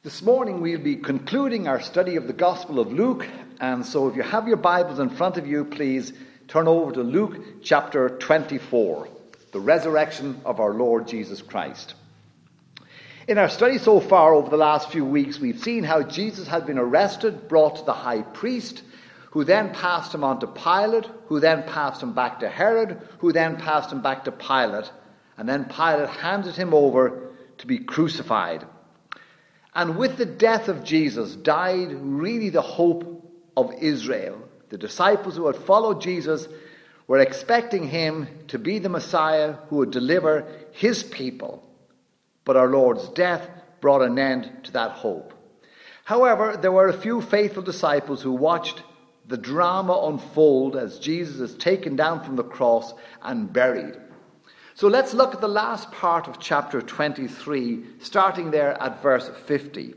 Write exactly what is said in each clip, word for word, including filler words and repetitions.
This morning we'll be concluding our study of the Gospel of Luke, and so if you have your Bibles in front of you, please turn over to Luke chapter twenty-four, the resurrection of our Lord Jesus Christ. In our study so far over the last few weeks, we've seen how Jesus had been arrested, brought to the high priest, who then passed him on to Pilate, who then passed him back to Herod, who then passed him back to Pilate, and then Pilate handed him over to be crucified. And with the death of Jesus died really the hope of Israel. The disciples who had followed Jesus were expecting him to be the Messiah who would deliver his people. But our Lord's death brought an end to that hope. However, there were a few faithful disciples who watched the drama unfold as Jesus is taken down from the cross and buried. So let's look at the last part of chapter twenty-three, starting there at verse fifty.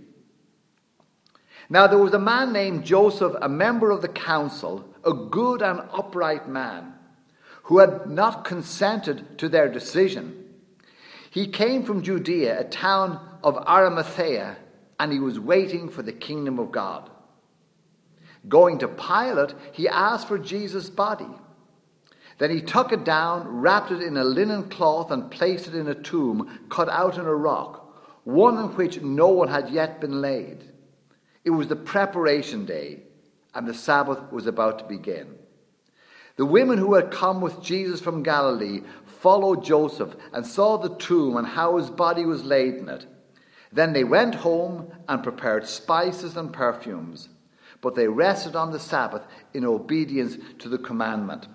Now there was a man named Joseph, a member of the council, a good and upright man, who had not consented to their decision. He came from Judea, a town of Arimathea, and he was waiting for the kingdom of God. Going to Pilate, he asked for Jesus' body. Then he took it down, wrapped it in a linen cloth, and placed it in a tomb cut out in a rock, one in which no one had yet been laid. It was the preparation day, and the Sabbath was about to begin. The women who had come with Jesus from Galilee followed Joseph and saw the tomb and how his body was laid in it. Then they went home and prepared spices and perfumes, but they rested on the Sabbath in obedience to the commandment.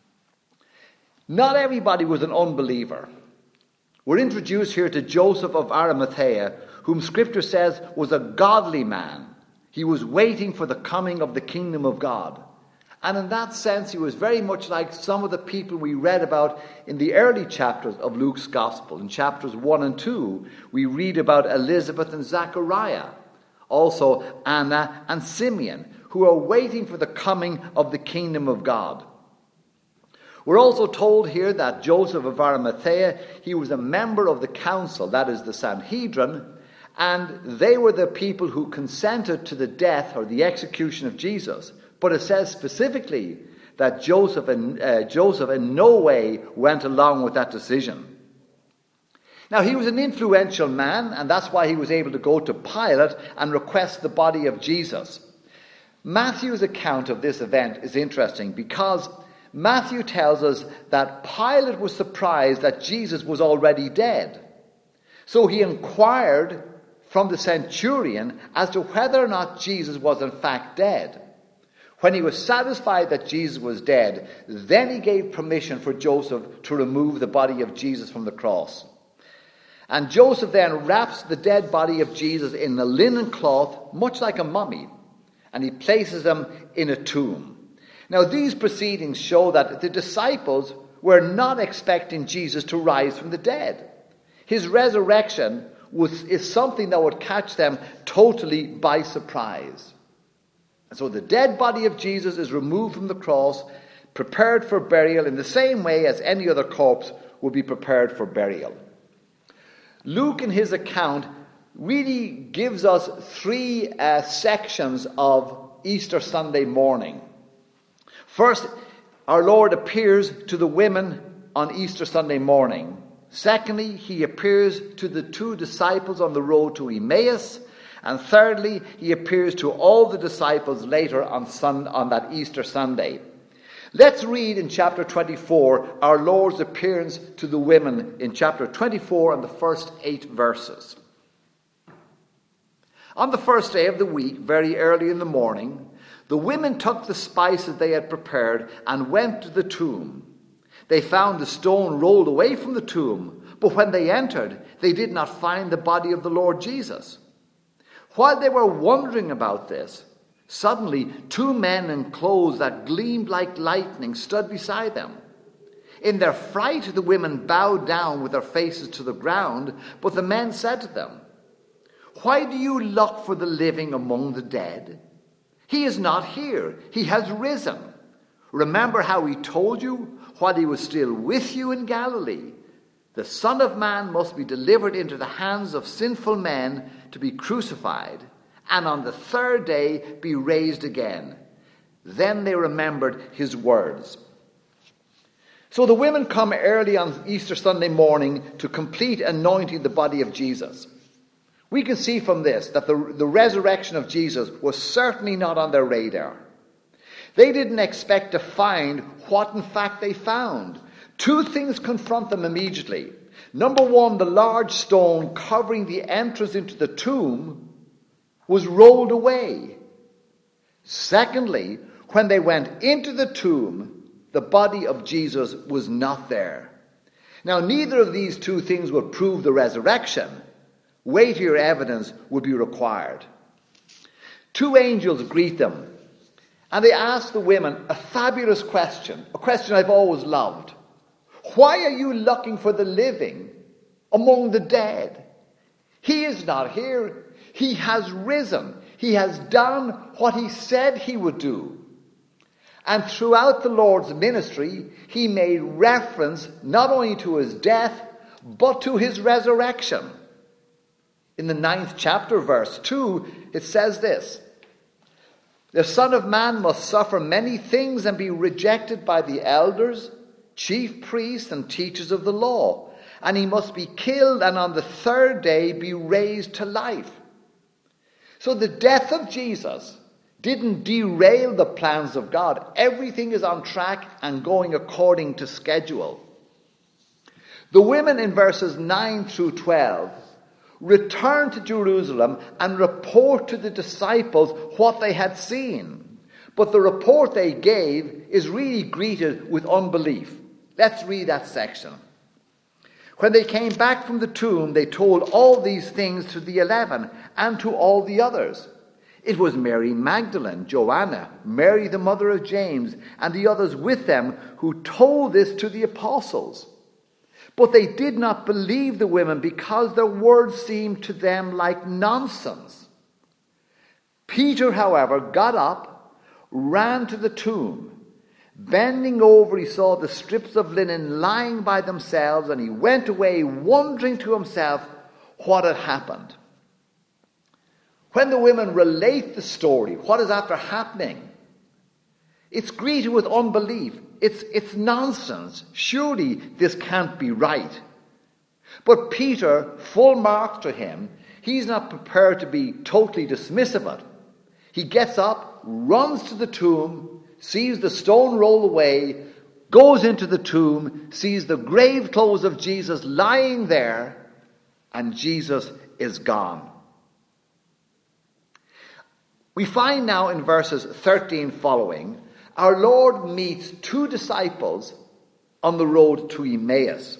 Not everybody was an unbeliever. We're introduced here to Joseph of Arimathea, whom Scripture says was a godly man. He was waiting for the coming of the kingdom of God. And in that sense, he was very much like some of the people we read about in the early chapters of Luke's Gospel. In chapters one and two, we read about Elizabeth and Zachariah, also Anna and Simeon, who are waiting for the coming of the kingdom of God. We're also told here that Joseph of Arimathea, he was a member of the council, that is the Sanhedrin, and they were the people who consented to the death or the execution of Jesus. But it says specifically that Joseph in, uh, Joseph in no way went along with that decision. Now, he was an influential man, and that's why he was able to go to Pilate and request the body of Jesus. Matthew's account of this event is interesting because Matthew tells us that Pilate was surprised that Jesus was already dead. So he inquired from the centurion as to whether or not Jesus was in fact dead. When he was satisfied that Jesus was dead, then he gave permission for Joseph to remove the body of Jesus from the cross. And Joseph then wraps the dead body of Jesus in a linen cloth, much like a mummy, and he places him in a tomb. Now, these proceedings show that the disciples were not expecting Jesus to rise from the dead. His resurrection was, is something that would catch them totally by surprise. And so the dead body of Jesus is removed from the cross, prepared for burial in the same way as any other corpse would be prepared for burial. Luke, in his account, really gives us three uh, sections of Easter Sunday morning. First, our Lord appears to the women on Easter Sunday morning. Secondly, he appears to the two disciples on the road to Emmaus. And thirdly, he appears to all the disciples later on, sun, on that Easter Sunday. Let's read in chapter twenty-four our Lord's appearance to the women in chapter twenty-four and the first eight verses. On the first day of the week, very early in the morning, the women took the spices they had prepared and went to the tomb. They found the stone rolled away from the tomb, but when they entered, they did not find the body of the Lord Jesus. While they were wondering about this, suddenly two men in clothes that gleamed like lightning stood beside them. In their fright, the women bowed down with their faces to the ground, but the men said to them, "Why do you look for the living among the dead? He is not here. He has risen. Remember how he told you while he was still with you in Galilee, The Son of Man must be delivered into the hands of sinful men to be crucified, and on the third day be raised again. Then they remembered his words. So the women come early on Easter Sunday morning to complete anointing the body of Jesus. We can see from this that the, the resurrection of Jesus was certainly not on their radar. They didn't expect to find what in fact they found. Two things confront them immediately. Number one, the large stone covering the entrance into the tomb was rolled away. Secondly, when they went into the tomb, the body of Jesus was not there. Now, neither of these two things would prove the resurrection. Weightier evidence would be required. Two angels greet them, and they ask the women a fabulous question, a question I've always loved. Why are you looking for the living among the dead? He is not here. He has risen. He has done what he said he would do. And throughout the Lord's ministry, he made reference not only to his death, but to his resurrection. In the ninth chapter, verse two, it says this: "The Son of Man must suffer many things and be rejected by the elders, chief priests, and teachers of the law. And he must be killed and on the third day be raised to life." So the death of Jesus didn't derail the plans of God. Everything is on track and going according to schedule. The women in verses nine through twelve return to Jerusalem and report to the disciples what they had seen. But the report they gave is really greeted with unbelief. Let's read that section. "When they came back from the tomb, they told all these things to the eleven and to all the others. It was Mary Magdalene, Joanna, Mary the mother of James, and the others with them who told this to the apostles. But they did not believe the women because their words seemed to them like nonsense. Peter, however, got up, ran to the tomb. Bending over, he saw the strips of linen lying by themselves, and he went away wondering to himself what had happened." When the women relate the story, what is after happening, it's greeted with unbelief. It's, it's nonsense. Surely this can't be right. But Peter, full marks to him, he's not prepared to be totally dismissive of it. He gets up, runs to the tomb, sees the stone roll away, goes into the tomb, sees the grave clothes of Jesus lying there, and Jesus is gone. We find now in verses thirteen following, our Lord meets two disciples on the road to Emmaus.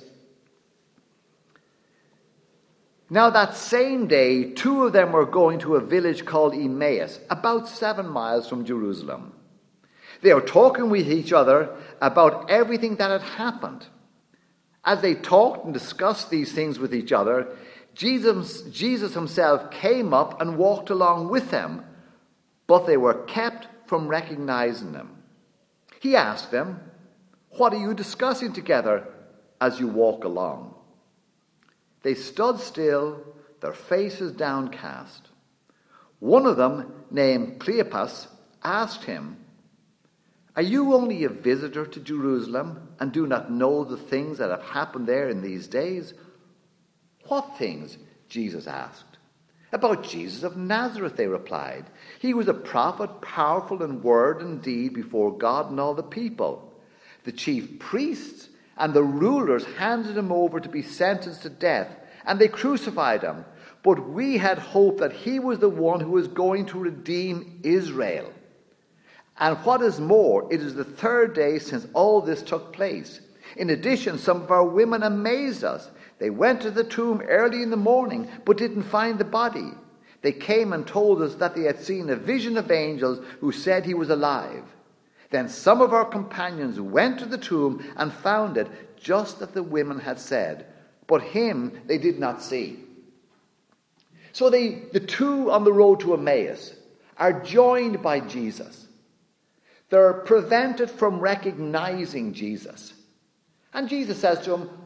Now that same day, two of them were going to a village called Emmaus, about seven miles from Jerusalem. They were talking with each other about everything that had happened. As they talked and discussed these things with each other, Jesus, Jesus himself came up and walked along with them, but they were kept from recognizing him. He asked them, "What are you discussing together as you walk along?" They stood still, their faces downcast. One of them, named Cleopas, asked him, "Are you only a visitor to Jerusalem and do not know the things that have happened there in these days?" "What things?" Jesus asked. "About Jesus of Nazareth," they replied. "He was a prophet, powerful in word and deed before God and all the people. The chief priests and the rulers handed him over to be sentenced to death, and they crucified him. But we had hoped that he was the one who was going to redeem Israel. And what is more, it is the third day since all this took place. In addition, some of our women amazed us. They went to the tomb early in the morning, but didn't find the body. They came and told us that they had seen a vision of angels who said he was alive. Then some of our companions went to the tomb and found it just as the women had said, but him they did not see." So they, the two on the road to Emmaus are joined by Jesus. They're prevented from recognizing Jesus. And Jesus says to him,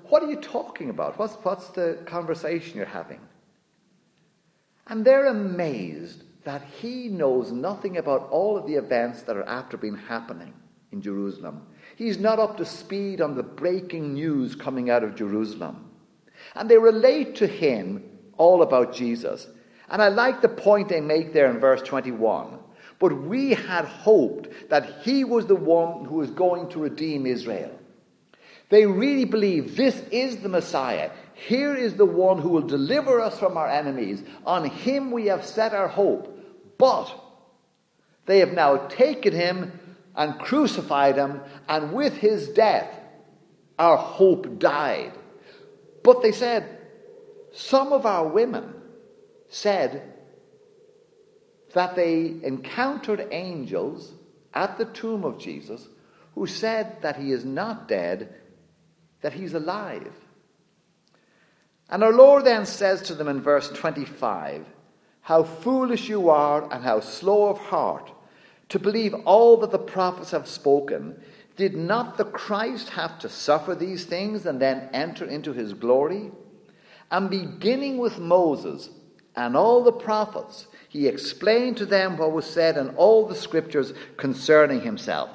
what are you talking about? What's, what's the conversation you're having? And they're amazed that he knows nothing about all of the events that are after been happening in Jerusalem. He's not up to speed on the breaking news coming out of Jerusalem. And they relate to him all about Jesus. And I like the point they make there in verse twenty-one. But we had hoped that he was the one who was going to redeem Israel. They really believe this is the Messiah. Here is the one who will deliver us from our enemies. On him we have set our hope. But they have now taken him and crucified him, and with his death our hope died. But they said, some of our women said that they encountered angels at the tomb of Jesus who said that he is not dead, that he's alive. And our Lord then says to them in verse twenty-five, how foolish you are and how slow of heart to believe all that the prophets have spoken. Did not the Christ have to suffer these things and then enter into his glory? And beginning with Moses and all the prophets, he explained to them what was said in all the scriptures concerning himself.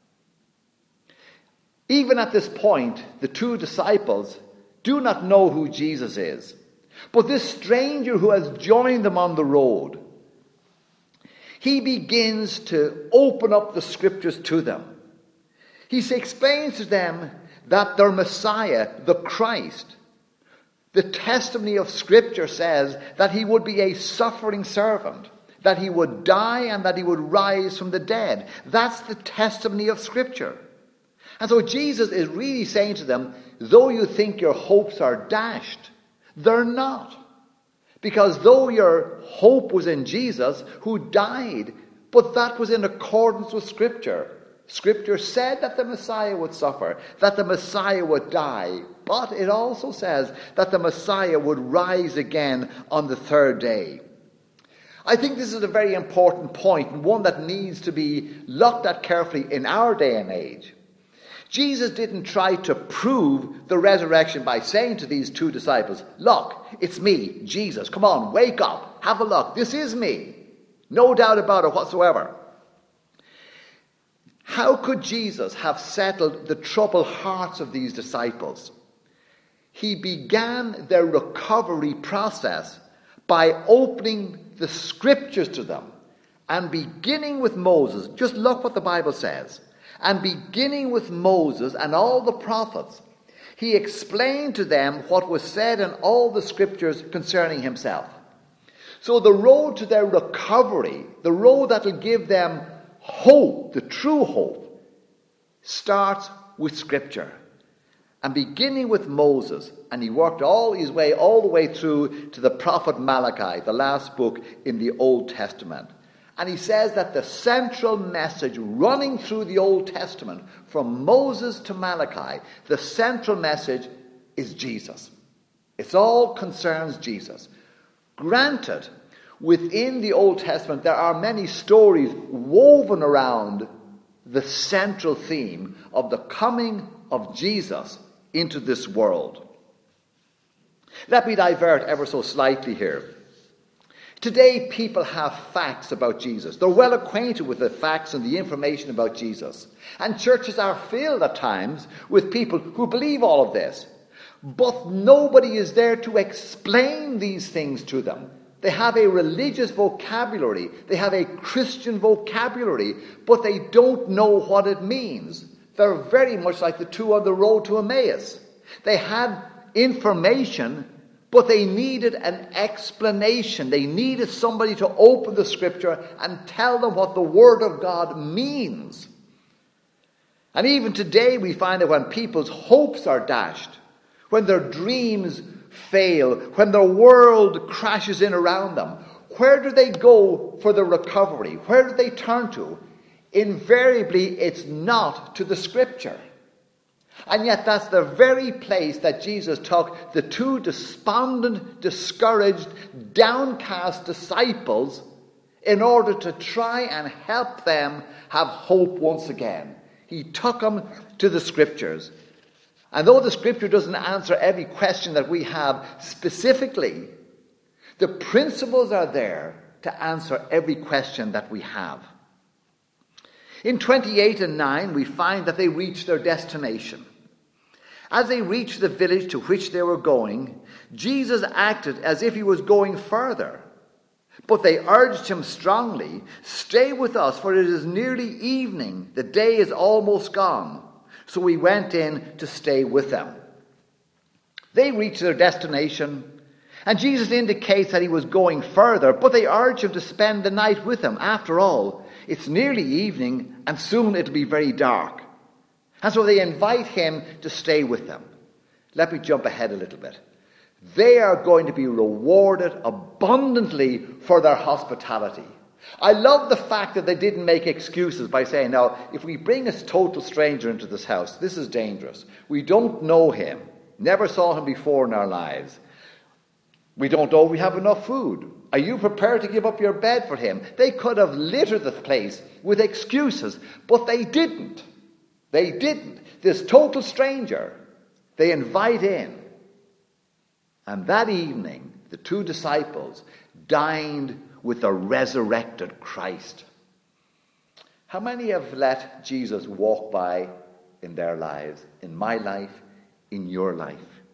Even at this point, the two disciples do not know who Jesus is. But this stranger who has joined them on the road, he begins to open up the scriptures to them. He explains to them that their Messiah, the Christ, the testimony of Scripture says that he would be a suffering servant, that he would die and that he would rise from the dead. That's the testimony of Scripture. And so Jesus is really saying to them, though you think your hopes are dashed, they're not. Because though your hope was in Jesus, who died, but that was in accordance with Scripture. Scripture said that the Messiah would suffer, that the Messiah would die, but it also says that the Messiah would rise again on the third day. I think this is a very important point, and one that needs to be looked at carefully in our day and age. Jesus didn't try to prove the resurrection by saying to these two disciples, look, it's me, Jesus. Come on, wake up, have a look. This is me. No doubt about it whatsoever. How could Jesus have settled the troubled hearts of these disciples? He began their recovery process by opening the scriptures to them and beginning with Moses. Just look what the Bible says. And beginning with Moses and all the prophets, he explained to them what was said in all the scriptures concerning himself. So the road to their recovery, the road that will give them hope, the true hope, starts with Scripture. And beginning with Moses, and he worked all his way, all the way through to the prophet Malachi, the last book in the Old Testament. And he says that the central message running through the Old Testament, from Moses to Malachi, the central message is Jesus. It all concerns Jesus. Granted, within the Old Testament, there are many stories woven around the central theme of the coming of Jesus into this world. Let me divert ever so slightly here. Today, people have facts about Jesus. They're well acquainted with the facts and the information about Jesus. And churches are filled at times with people who believe all of this. But nobody is there to explain these things to them. They have a religious vocabulary. They have a Christian vocabulary, but they don't know what it means. They're very much like the two on the road to Emmaus. They had information, but they needed an explanation. They needed somebody to open the Scripture and tell them what the Word of God means. And even today we find that when people's hopes are dashed, when their dreams fail, when the world crashes in around them, where do they go for the recovery? Where do they turn to? Invariably, it's not to the Scripture. And yet that's the very place that Jesus took the two despondent, discouraged, downcast disciples in order to try and help them have hope once again. He took them to the Scriptures. And though the scripture doesn't answer every question that we have specifically, the principles are there to answer every question that we have. In twenty-eight and nine, we find that they reach their destination. As they reached the village to which they were going, Jesus acted as if he was going further. But they urged him strongly, "Stay with us, for it is nearly evening. The day is almost gone." So he went in to stay with them. They reached their destination, and Jesus indicates that he was going further, but they urge him to spend the night with them. After all, it's nearly evening, and soon it'll be very dark. And so they invite him to stay with them. Let me jump ahead a little bit. They are going to be rewarded abundantly for their hospitality. I love the fact that they didn't make excuses by saying, now, if we bring a total stranger into this house, this is dangerous. We don't know him. Never saw him before in our lives. We don't know if we have enough food. Are you prepared to give up your bed for him? They could have littered the place with excuses, but they didn't. They didn't. This total stranger, they invite in. And that evening, the two disciples dined with the resurrected Christ. How many have let Jesus walk by in their lives, in my life, in your life?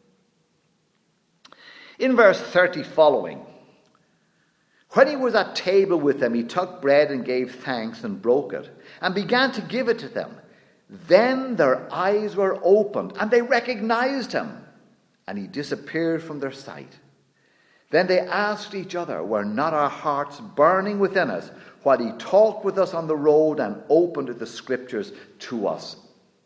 In verse thirty following, when he was at table with them, he took bread and gave thanks and broke it and began to give it to them. Then their eyes were opened and they recognized him, and he disappeared from their sight. Then they asked each other, "Were not our hearts burning within us while he talked with us on the road and opened the scriptures to us?"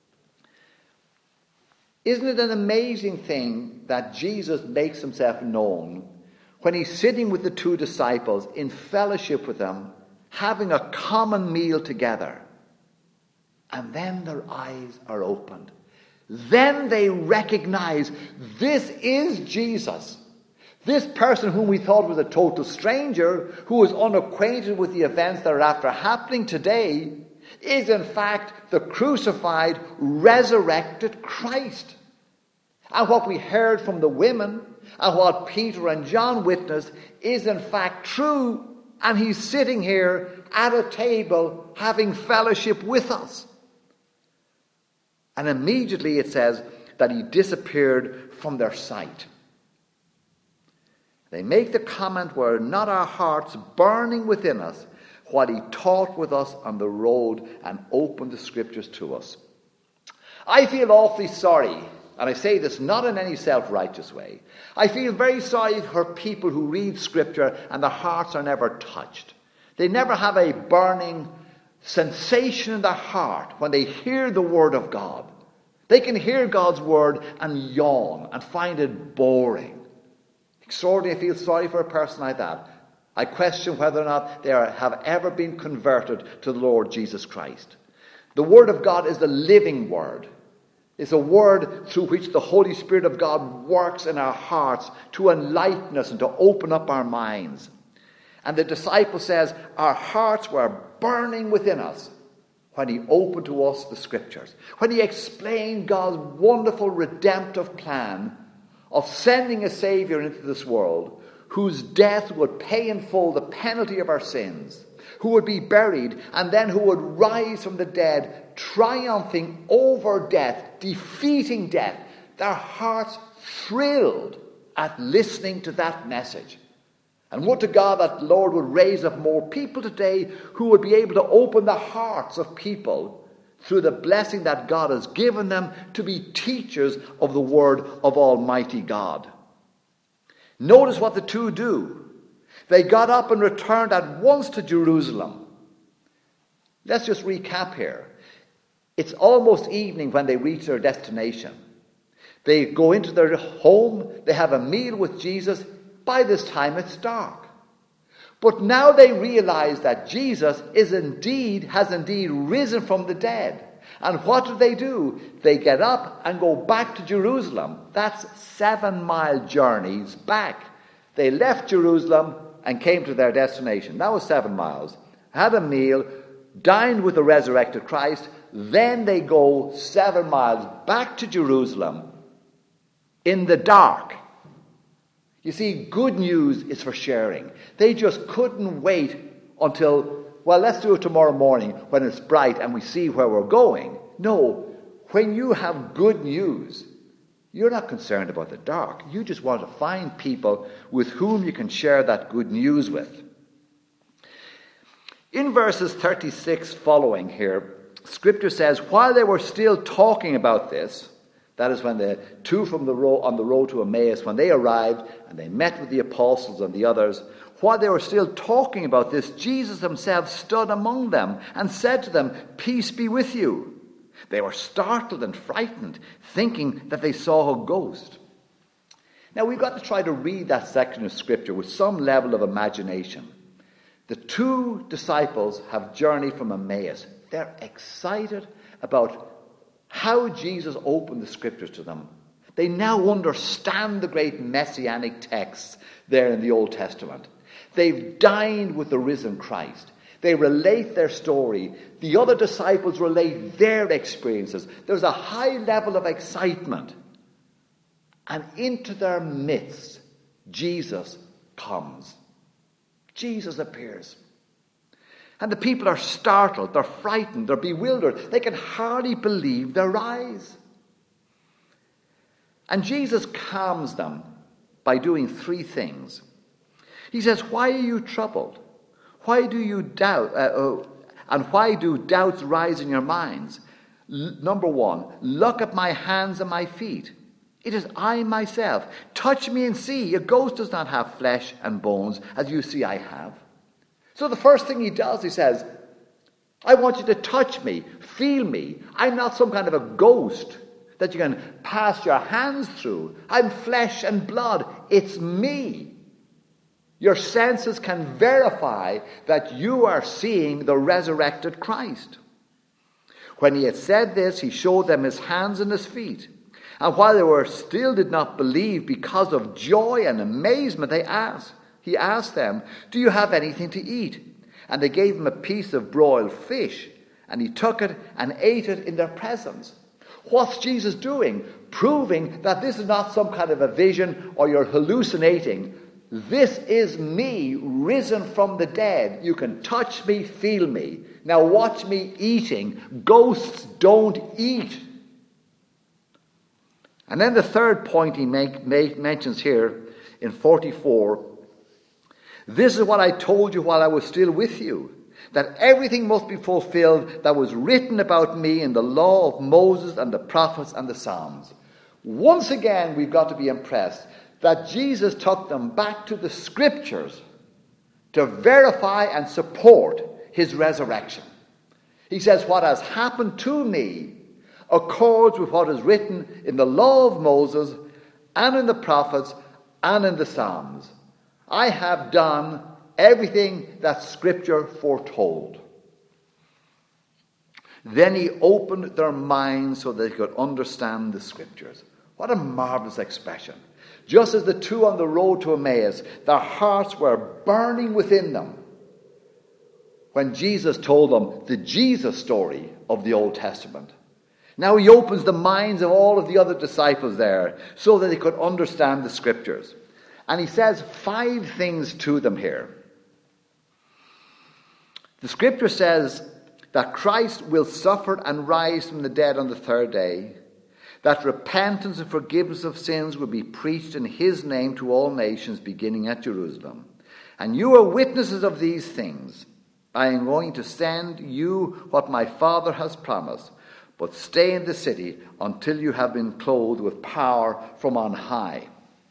Isn't it an amazing thing that Jesus makes himself known when he's sitting with the two disciples in fellowship with them, having a common meal together? And then their eyes are opened. Then they recognize this is Jesus. This person whom we thought was a total stranger, who was unacquainted with the events that are after happening today, is in fact the crucified, resurrected Christ. And what we heard from the women and what Peter and John witnessed is in fact true, and he's sitting here at a table having fellowship with us. And immediately it says that he disappeared from their sight. They make the comment, "Were not our hearts burning within us while he talked with us on the road and opened the scriptures to us?" I feel awfully sorry, and I say this not in any self-righteous way. I feel very sorry for people who read scripture and their hearts are never touched. They never have a burning sensation in their heart when they hear the word of God. They can hear God's word and yawn and find it boring. Extraordinary, I feel sorry for a person like that. I question whether or not they are, have ever been converted to the Lord Jesus Christ. The word of God is the living word. It's a word through which the Holy Spirit of God works in our hearts to enlighten us and to open up our minds. And the disciple says, our hearts were burning within us when he opened to us the scriptures, when he explained God's wonderful redemptive plan of sending a Savior into this world whose death would pay in full the penalty of our sins, who would be buried, and then who would rise from the dead, triumphing over death, defeating death. Their hearts thrilled at listening to that message. And would to God that the Lord would raise up more people today who would be able to open the hearts of people through the blessing that God has given them to be teachers of the word of Almighty God. Notice what the two do. They got up and returned at once to Jerusalem. Let's just recap here. It's almost evening when they reach their destination. They go into their home. They have a meal with Jesus. By this time it's dark. But now they realize that Jesus is indeed, has indeed risen from the dead. And what do they do? They get up and go back to Jerusalem. That's seven mile journeys back. They left Jerusalem and came to their destination. That was seven miles. Had a meal, dined with the resurrected Christ, then they go seven miles back to Jerusalem in the dark. You see, good news is for sharing. They just couldn't wait until, well, let's do it tomorrow morning when it's bright and we see where we're going. No, when you have good news, you're not concerned about the dark. You just want to find people with whom you can share that good news with. In verses thirty-six following here, Scripture says, while they were still talking about this, that is when the two from the road, on the road to Emmaus, when they arrived and they met with the apostles and the others, while they were still talking about this, Jesus himself stood among them and said to them, "Peace be with you." They were startled and frightened, thinking that they saw a ghost. Now we've got to try to read that section of Scripture with some level of imagination. The two disciples have journeyed from Emmaus. They're excited about how Jesus opened the Scriptures to them. They now understand the great messianic texts there in the Old Testament. They've dined with the risen Christ. They relate their story. The other disciples relate their experiences. There's a high level of excitement. And into their midst, Jesus comes. Jesus appears. And the people are startled, they're frightened, they're bewildered. They can hardly believe their eyes. And Jesus calms them by doing three things. He says, "Why are you troubled? Why do you doubt? Uh, uh, and why do doubts rise in your minds? L- number one, look at my hands and my feet. It is I myself. Touch me and see. A ghost does not have flesh and bones, as you see I have." So the first thing he does, he says, I want you to touch me, feel me. I'm not some kind of a ghost that you can pass your hands through. I'm flesh and blood. It's me. Your senses can verify that you are seeing the resurrected Christ. When he had said this, he showed them his hands and his feet. And while they were still did not believe, because of joy and amazement, they asked, he asked them, "Do you have anything to eat?" And they gave him a piece of broiled fish, and he took it and ate it in their presence. What's Jesus doing? Proving that this is not some kind of a vision or you're hallucinating. This is me risen from the dead. You can touch me, feel me. Now watch me eating. Ghosts don't eat. And then the third point he make, make, mentions here in forty-four. This is what I told you while I was still with you, that everything must be fulfilled that was written about me in the law of Moses and the prophets and the Psalms. Once again, we've got to be impressed that Jesus took them back to the Scriptures to verify and support his resurrection. He says, what has happened to me accords with what is written in the law of Moses and in the prophets and in the Psalms. I have done everything that Scripture foretold. Then he opened their minds so they could understand the Scriptures. What a marvelous expression. Just as the two on the road to Emmaus, their hearts were burning within them when Jesus told them the Jesus story of the Old Testament. Now he opens the minds of all of the other disciples there so that they could understand the Scriptures. And he says five things to them here. The Scripture says that Christ will suffer and rise from the dead on the third day, that repentance and forgiveness of sins will be preached in his name to all nations, beginning at Jerusalem. And you are witnesses of these things. I am going to send you what my Father has promised, but stay in the city until you have been clothed with power from on high.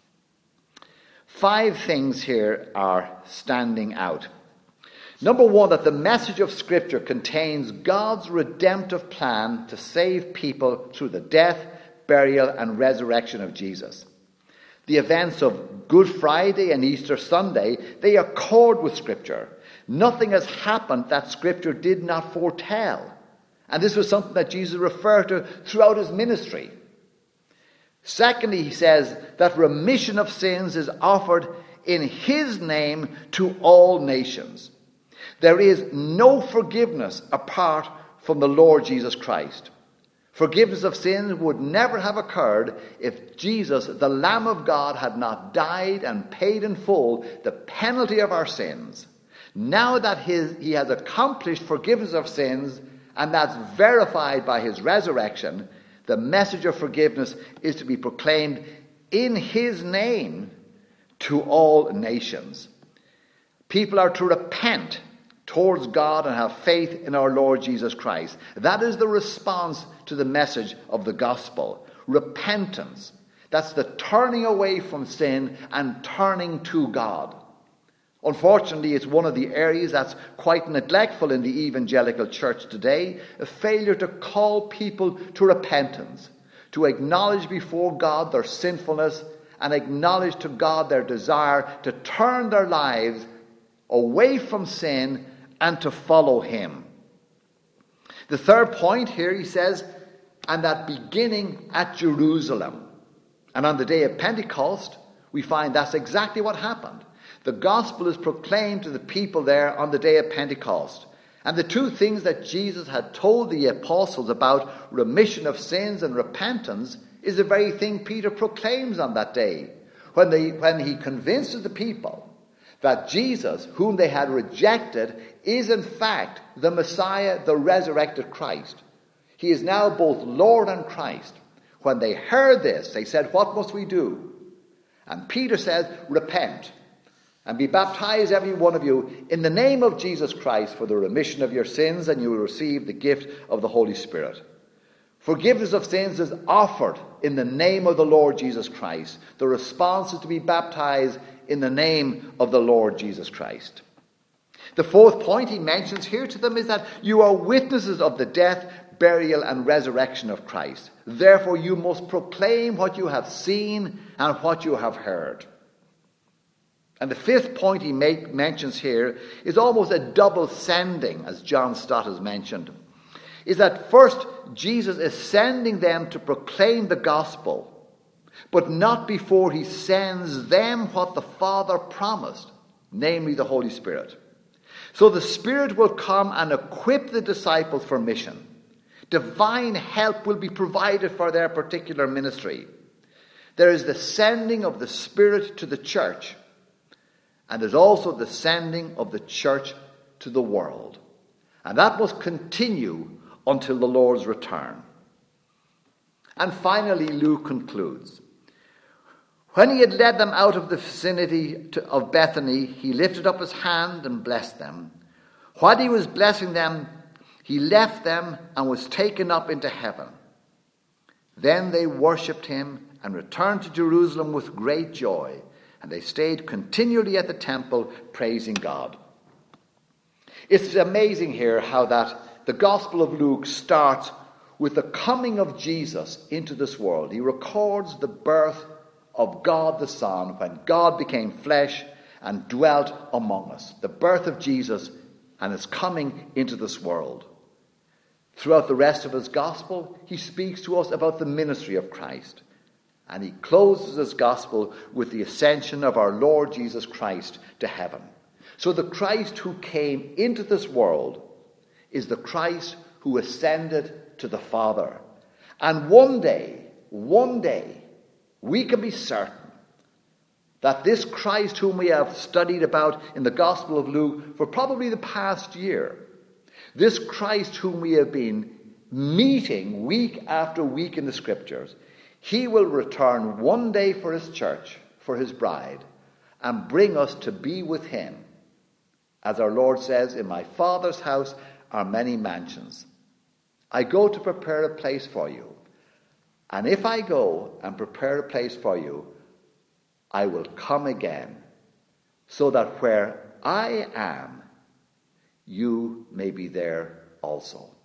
Five things here are standing out. Number one, that the message of Scripture contains God's redemptive plan to save people through the death, burial, and resurrection of Jesus. The events of Good Friday and Easter Sunday, they accord with Scripture. Nothing has happened that Scripture did not foretell. And this was something that Jesus referred to throughout his ministry. Secondly, he says that remission of sins is offered in his name to all nations. There is no forgiveness apart from the Lord Jesus Christ. Forgiveness of sins would never have occurred if Jesus, the Lamb of God, had not died and paid in full the penalty of our sins. Now that his, he has accomplished forgiveness of sins, and that's verified by his resurrection, the message of forgiveness is to be proclaimed in his name to all nations. People are to repent towards God and have faith in our Lord Jesus Christ. That is the response to the message of the gospel. Repentance. That's the turning away from sin and turning to God. Unfortunately, it's one of the areas that's quite neglectful in the evangelical church today, a failure to call people to repentance, to acknowledge before God their sinfulness and acknowledge to God their desire to turn their lives away from sin and to follow him. The third point here, he says, and that beginning at Jerusalem. And on the day of Pentecost, we find that's exactly what happened. The gospel is proclaimed to the people there on the day of Pentecost. And the two things that Jesus had told the apostles about remission of sins and repentance is the very thing Peter proclaims on that day, when, they, when he convinces the people that Jesus, whom they had rejected, is in fact the Messiah, the resurrected Christ. He is now both Lord and Christ. When they heard this, they said, "What must we do?" And Peter says, "Repent, and be baptized every one of you in the name of Jesus Christ for the remission of your sins, and you will receive the gift of the Holy Spirit." Forgiveness of sins is offered in the name of the Lord Jesus Christ. The response is to be baptized in the name of the Lord Jesus Christ. The fourth point he mentions here to them is that you are witnesses of the death, burial, and resurrection of Christ. Therefore, you must proclaim what you have seen and what you have heard. And the fifth point he make, mentions here is almost a double sending, as John Stott has mentioned. Is that first, Jesus is sending them to proclaim the gospel, but not before he sends them what the Father promised, namely the Holy Spirit. So the Spirit will come and equip the disciples for mission. Divine help will be provided for their particular ministry. There is the sending of the Spirit to the church, and there's also the sending of the church to the world. And that must continue until the Lord's return. And finally, Luke concludes. When he had led them out of the vicinity to, of Bethany, he lifted up his hand and blessed them. While he was blessing them, he left them and was taken up into heaven. Then they worshipped him and returned to Jerusalem with great joy, and they stayed continually at the temple praising God. It's amazing here how that the Gospel of Luke starts with the coming of Jesus into this world. He records the birth of God the Son when God became flesh and dwelt among us. The birth of Jesus and his coming into this world. Throughout the rest of his Gospel, he speaks to us about the ministry of Christ. And he closes his Gospel with the ascension of our Lord Jesus Christ to heaven. So the Christ who came into this world is the Christ who ascended to the Father. And one day, one day, we can be certain that this Christ whom we have studied about in the Gospel of Luke for probably the past year, this Christ whom we have been meeting week after week in the Scriptures, he will return one day for his church, for his bride, and bring us to be with him. As our Lord says, "In my Father's house are many mansions. I go to prepare a place for you. And if I go and prepare a place for you, I will come again, so that where I am, you may be there also."